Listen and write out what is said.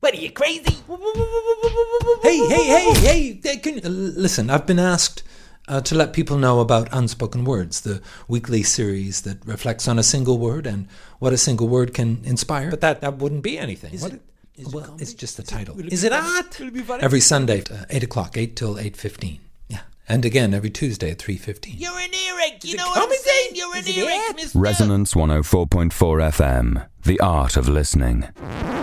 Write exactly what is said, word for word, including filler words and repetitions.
What are you, crazy? Hey, hey, hey, hey! hey can, uh, listen, I've been asked uh, to let people know about Unspoken Words, the weekly series that reflects on a single word and what a single word can inspire. But that, that wouldn't be anything. Is What it, is well, it it's just the is title. It, Is it art? Will it be funny? Every Sunday at uh, eight o'clock, eight till eight fifteen. Yeah. And again every Tuesday at three fifteen. You're an Eric, you Is know it what I'm comedy? saying? You're an Is it Eric, it? mister. Resonance one oh four point four F M, the art of listening.